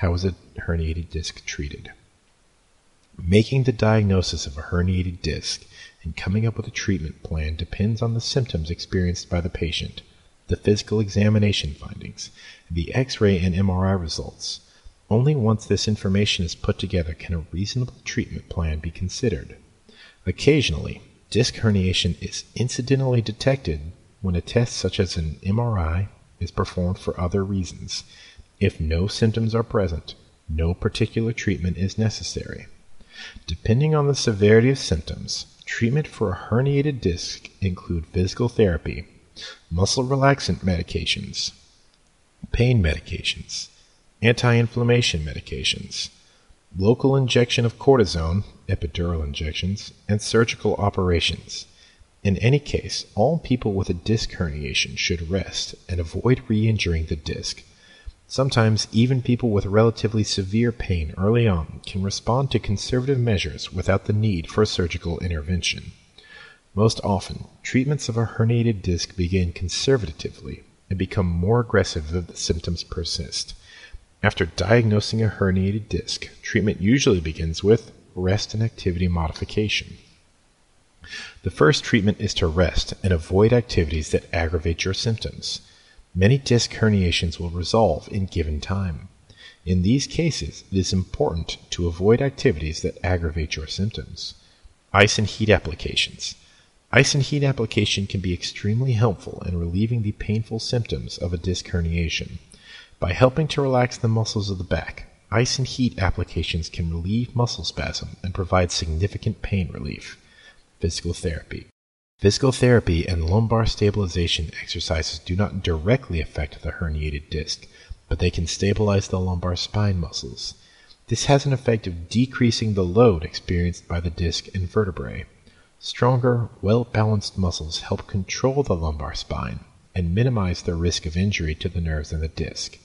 How is a herniated disc treated? Making the diagnosis of a herniated disc and coming up with a treatment plan depends on the symptoms experienced by the patient, the physical examination findings, the X-ray and MRI results. Only once this information is put together can a reasonable treatment plan be considered. Occasionally, disc herniation is incidentally detected when a test such as an MRI is performed for other reasons. If no symptoms are present, no particular treatment is necessary. Depending on the severity of symptoms, treatment for a herniated disc include physical therapy, muscle relaxant medications, pain medications, anti-inflammation medications, local injection of cortisone, epidural injections, and surgical operations. In any case, all people with a disc herniation should rest and avoid re-injuring the disc. Sometimes even people with relatively severe pain early on can respond to conservative measures without the need for surgical intervention. Most often, treatments of a herniated disc begin conservatively and become more aggressive if the symptoms persist. After diagnosing a herniated disc, treatment usually begins with rest and activity modification. The first treatment is to rest and avoid activities that aggravate your symptoms. Many disc herniations will resolve in given time. In these cases, it is important to avoid activities that aggravate your symptoms. Ice and heat applications. Ice and heat application can be extremely helpful in relieving the painful symptoms of a disc herniation. By helping to relax the muscles of the back, ice and heat applications can relieve muscle spasm and provide significant pain relief. Physical therapy. Physical therapy and lumbar stabilization exercises do not directly affect the herniated disc, but they can stabilize the lumbar spine muscles. This has an effect of decreasing the load experienced by the disc and vertebrae. Stronger, well-balanced muscles help control the lumbar spine and minimize the risk of injury to the nerves in the disc.